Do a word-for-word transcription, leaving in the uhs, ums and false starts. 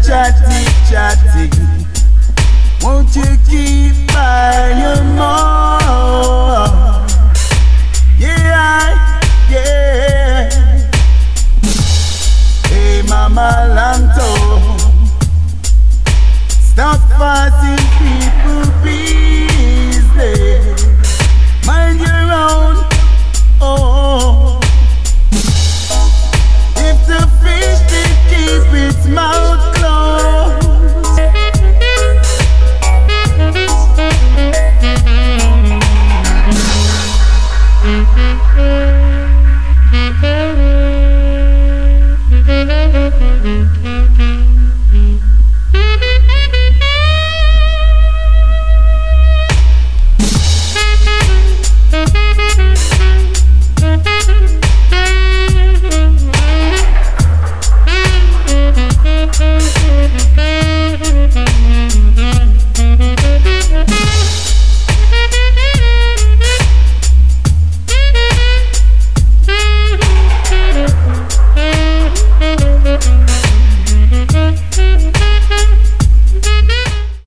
chatty, chatty. Won't you keep buying more? Yeah, yeah. Hey, Mama Lanto, stop fighting people, please.